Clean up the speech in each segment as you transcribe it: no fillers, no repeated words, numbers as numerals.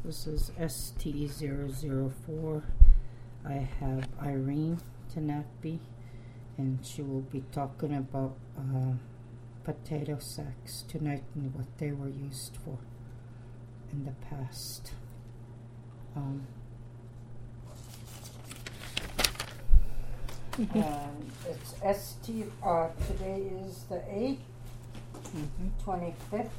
This is ST004. I have Irene Tanakby, and she will be talking about potato sacks tonight and what they were used for in the past. And it's ST, today is the 8th, 25th.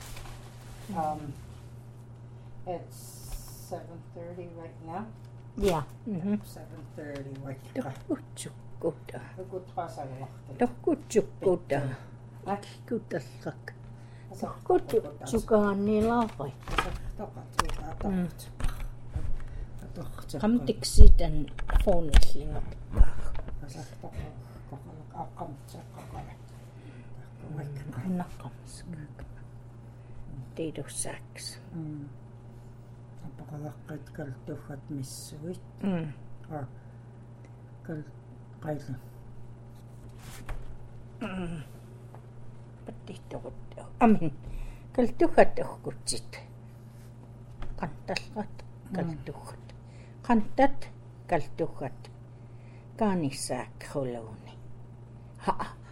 It's 7:30 right now. Yeah. 7:30 right now. Tukkutsukkuta. Tukkutsukkuta. Tukkutsukkuta. Akkutallak. Tukkutsukkaanilaqai. Qamtiksitan phone-illinga. Potato sacks. Апақалаққат калтуффат миссуит. Қайла. Паттиттогут. Амин. Калтухат оркутсит. Qantallrat kaltuhat. Qantat kaltuhat. Kaanisaak khuluni. Ha.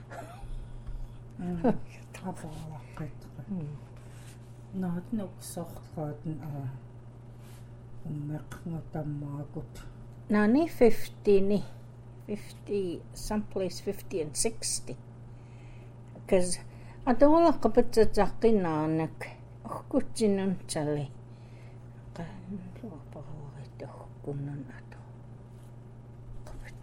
Апақалаққат. Наат нуксортраатен уммеқнгутаммаакут. Nani 50 someplace 50 and 60. Because atola qapatsaqinaanak orkutsinun tali. Qanluapaqarittorkunnan ato. Qapat.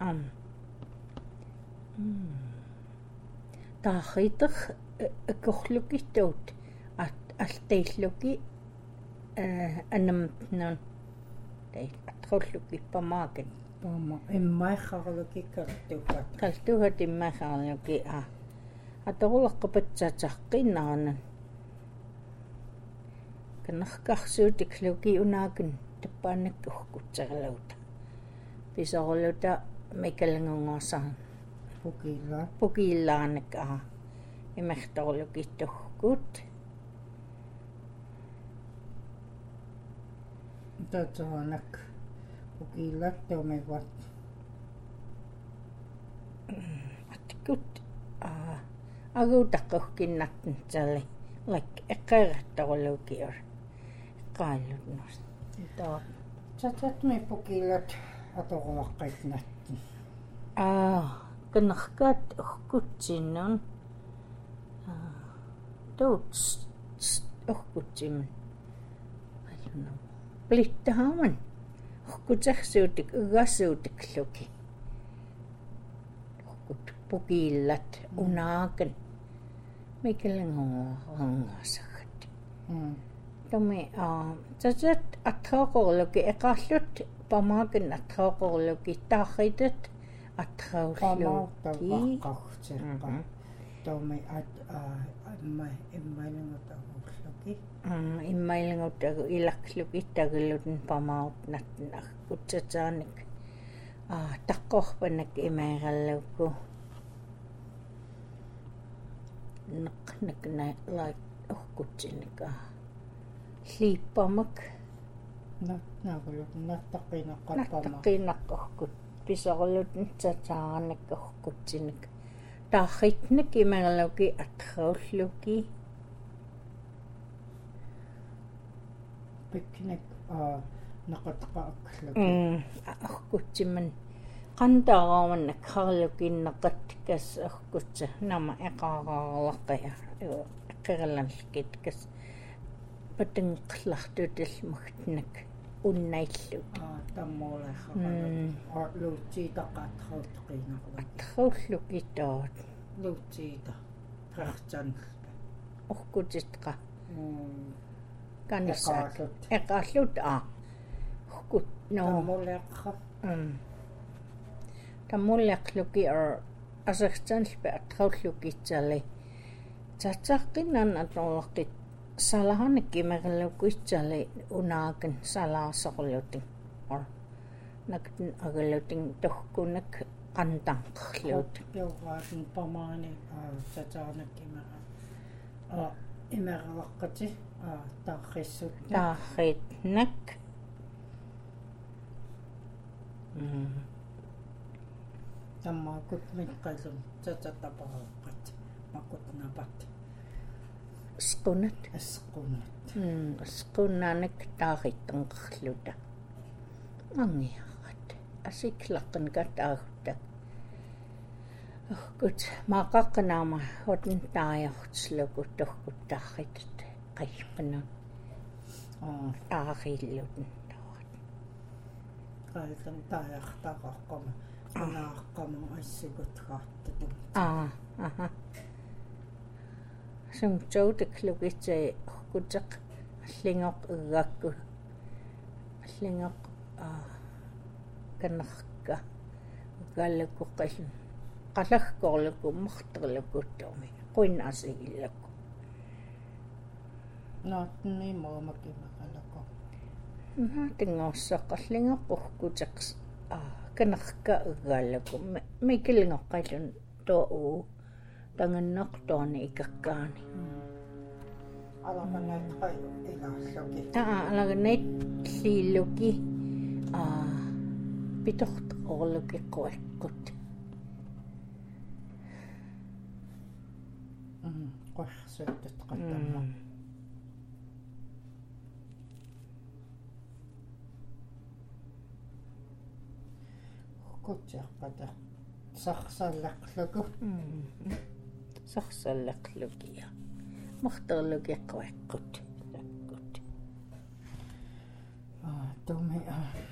Taaqiter akorlukittuut алтеиллуки анамтнан тай атруллуки памаакен Пама иммайхарлуки калтугат иммайхарлуки аторулаққапатсаатаққиннаанан канаркарсуутиклуки унаакен таппааннак уркутсерлаута писорулута микалангунгорсаа пукииллаанак имерторлукиттуркут Tatsanak ukilattomewat atkut agutaqqorkinnatten tali like eqqerattorlukior qaallutnus tatatmi pukilat atorulaqqitnatti kanarkaat urkutsinnun tuuts urkutsimun ayunnu Blittahaman. Orkutarsuutik ugassuutikluki. Orkut pukillat unaakan. Mikelangorangaasagat. Tumi tatat atraaqorluki eqarlut pamaakan atraaqorluki taaqitat atraulluki. Tumi immailangutaruulluki. Immailangutagu ilaqluki tagulutun pamautnatten akkutsataanik taqqorpanak imairallukku naqnakna like orkutsinika liippamak nattaqqinaqqorkut pisorlutun tsataanik orkutsinik taarritnik imairalluki atraulluki picnic naqatqaaqluki orkutsiman qantaaraamannak harlukinneqat kas orkutsa nama eqaaraarlaqqia eqqerallallkit kas patenqlartutallmugtnak unnailluk tammoolaxaqaluk luutsiitaqaatqautqinaqluk atraulluki taat luutsiita qartsanq orkutitqa Kanissaak. Eqallut hukut no. Tamulleqluki asartsanlpa atraullukiitsali. Tatsaqqinnan atorlaqit salahanik imerlukuitsali unaakan salaasorlutin. Nakten agallutin tohkunak qantanqerluut. Pamaani tataanak imera imeralaqqati Taarrissut. Taarriitnak. Tammaakut miqqalum tatataparuqqat makutnapat Squnat. asqunat. Squnnanak taarittanqerluta. Angiarat. Asiklaqan kataagutta. Gut, maaqaqqanaama hotun taajortslukut torkuttaarritat qilpanun. Aariluten tawat. Qaltan taajartaqaqqama anaaqqama assugut qaattatun. Aha. Sum joutaklugitse orkuteq allingoq uggakku. Allingoq kannarka ugalluku qallun. Qalagkorluku marterlukuttuumi quinnasigillakku. Naatni moomakimaqalako. Tingorsaqallingoq orkuteq kannarka ugalluku mikilngoqqallun tuu tangannertuani ikakkaani. Alaqanaat qaylu ilaalluki. Alaganait liilluki pitortorluki quaqqut. Qorsuutut qattamma. Kutserpata sarsallaqluku. Sarsallaqlukia. Marterluki quaqqut. Takkut. Tumi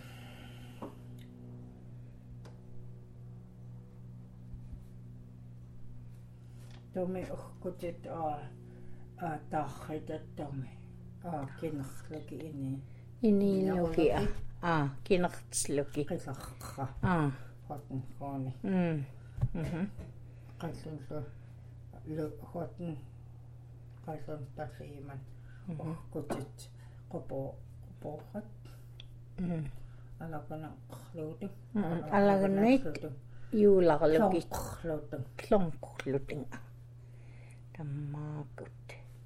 Tumi urkutit taarritattumi. Kinerluki Iniilluki kinertsluki. Qillarqa. Hotun qaani. Qallunlu hotun qallun talliiman urkutit qopoorrat. Alaqana qluutu. Alaganait juularluki Qluutu. klonqluting. Tammaakut.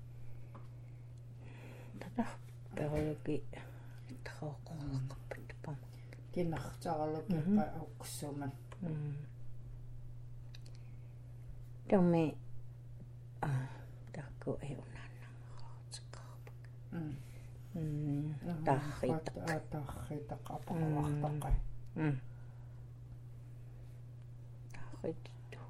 Perluki traqoqqappat. Kinertarluki qauksuman. Tumi takku ei unannangaartiqarpak. Taarritaq. Taarritaq apaqartaqa. Taarrittu.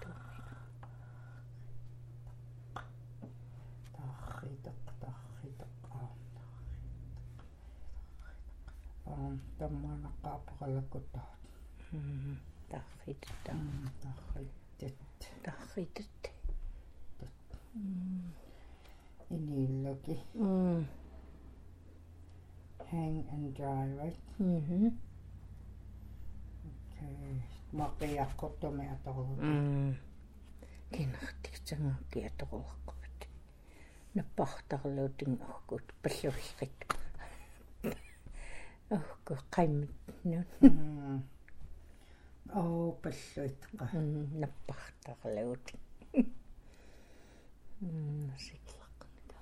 Tammanaqaapaqalakutta. Taarritta. Taarritat. Iniilluki. Hang and dry, right? Okay. Maqiaqqutumi atorluki. Kinertiksangakki atoruaqqavat. Nappartarluuting orkut pallullik. Orku qaimmat nun. Palluitqa. Nappartarluuting. Siklaqnika.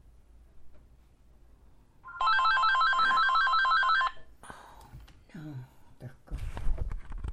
No.